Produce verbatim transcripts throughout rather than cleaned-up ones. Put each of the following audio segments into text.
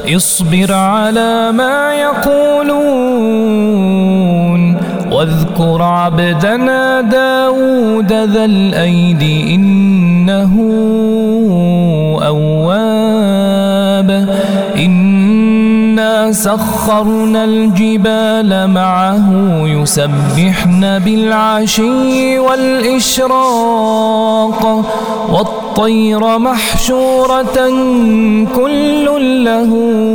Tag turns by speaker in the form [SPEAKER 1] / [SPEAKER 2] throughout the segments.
[SPEAKER 1] اصبر على ما يقولون واذكر عبدنا داود ذا الأيد إنه أواب إنا سخرنا الجبال معه يسبحن بالعشي والإشراق والطير محشورة كل له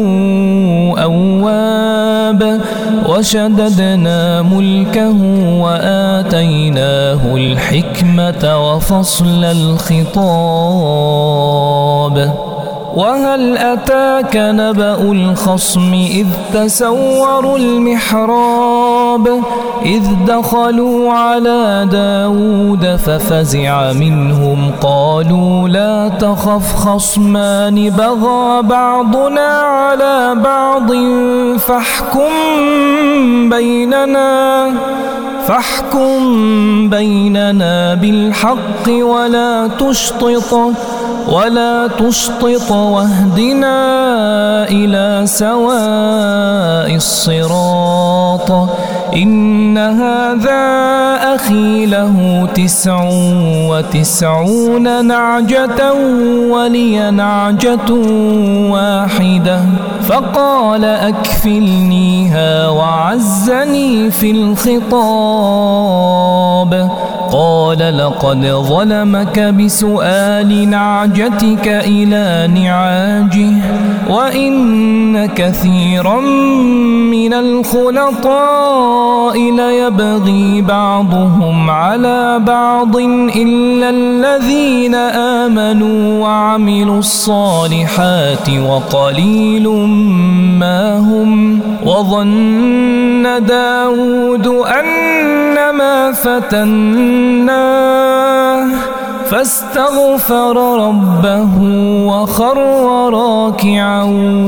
[SPEAKER 1] أواب وشددنا ملكه وآتيناه الحكمة وفصل الخطاب وهل أتاك نبأ الخصم إذ تسوروا المحراب إذ دخلوا على داود ففزع منهم قالوا لا تخف خصمان بغى بعضنا على بعض فاحكم بيننا فاحكم بيننا بالحق ولا تشطط ولا تشطط واهدنا إلى سواء الصراط إن هذا أخي له تسع وتسعون نعجة ولي نعجة واحدة فقال أكفلنيها وعزني في الخطاب قال لقد ظلمك بسؤال نعجتك إلى نعاجه وإن كثيرا من الخلطاء ليبغي بعضهم على بعض إلا الذين آمنوا وعملوا الصالحات وقليل ما هم وظن داود أنما فتناه فاستغفر ربه وخر راكعا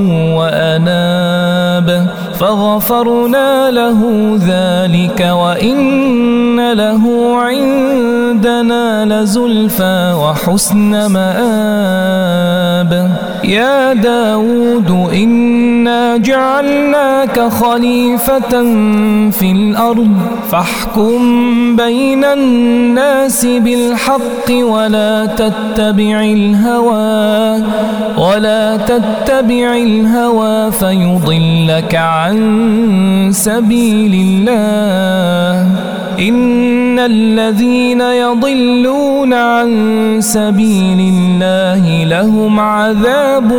[SPEAKER 1] وأناب فغفرنا له ذلك وإن له عندنا لزلفى وحسن مآب يا داود إنا جعلناك خليفة في الأرض فاحكم بين الناس بالحق ولا تتبع الهوى ولا تتبع الهوى فيضلك عن سبيل الله إن الذين يضلون عن سبيل الله لهم عذاب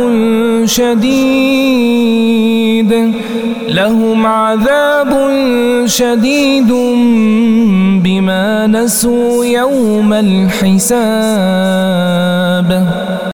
[SPEAKER 1] شديد لهم عذاب شديد بما نسوا يوم الحساب.